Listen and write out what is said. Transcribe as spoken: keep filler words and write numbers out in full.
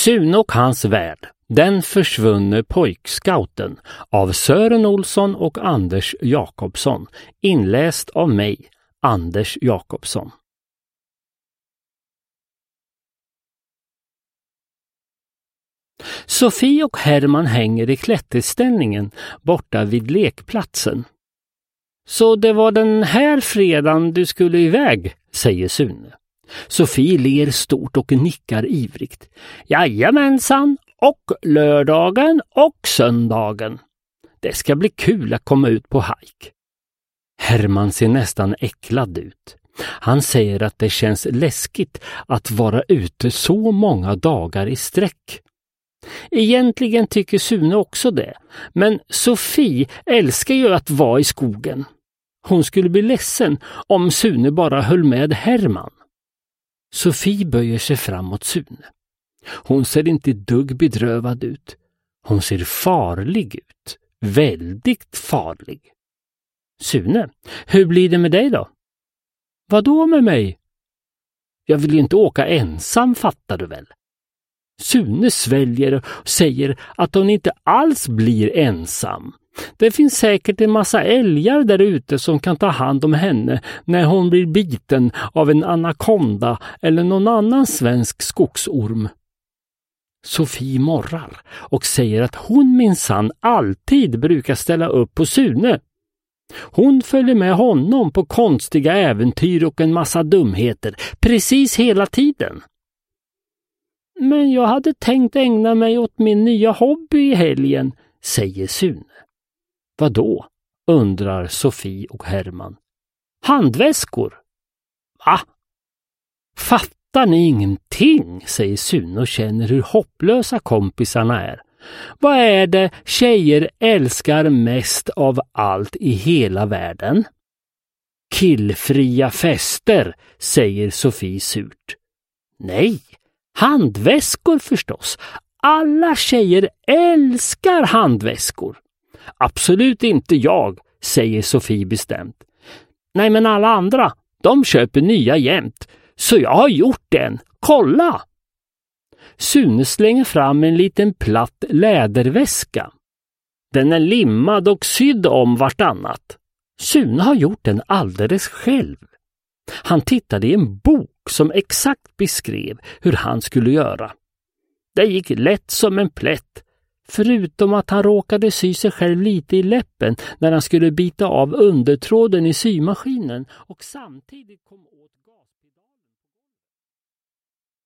Sune och hans värld, den försvunne pojkscouten av Sören Olsson och Anders Jakobsson, inläst av mig, Anders Jakobsson. Sofie och Herman hänger i klätterställningen borta vid lekplatsen. Så det var den här fredagen du skulle iväg, säger Sune. Sofie ler stort och nickar ivrigt. Jajamensan, och lördagen och söndagen. Det ska bli kul att komma ut på hike. Herman ser nästan äcklad ut. Han säger att det känns läskigt att vara ute så många dagar i sträck. Egentligen tycker Sune också det, men Sofie älskar ju att vara i skogen. Hon skulle bli ledsen om Sune bara höll med Herman. Sofie böjer sig fram mot Sune. Hon ser inte dugg bedrövad ut. Hon ser farlig ut. Väldigt farlig. Sune, hur blir det med dig då? Vad då med mig? Jag vill ju inte åka ensam, fattar du väl? Sune sväljer och säger att hon inte alls blir ensam. Det finns säkert en massa älgar där ute som kan ta hand om henne när hon blir biten av en anakonda eller någon annan svensk skogsorm. Sofie morrar och säger att hon minsann alltid brukar ställa upp på Sune. Hon följer med honom på konstiga äventyr och en massa dumheter precis hela tiden. Men jag hade tänkt ägna mig åt min nya hobby i helgen, säger Sune. Vad då? Undrar Sofie och Herman. Handväskor. Va? Fattar ni ingenting, säger Sune och känner hur hopplösa kompisarna är. Vad är det tjejer älskar mest av allt i hela världen? Killfria fester, säger Sofie surt. Nej, handväskor förstås. Alla tjejer älskar handväskor. Absolut inte jag, säger Sofie bestämt. Nej, men alla andra, de köper nya jämt. Så jag har gjort en. Kolla! Sune slänger fram en liten platt läderväska. Den är limmad och sydd om vartannat. Sune har gjort den alldeles själv. Han tittade i en bok som exakt beskrev hur han skulle göra. Det gick lätt som en plätt. Förutom att han råkade sy sig själv lite i läppen när han skulle bita av undertråden i symaskinen och samtidigt kom åt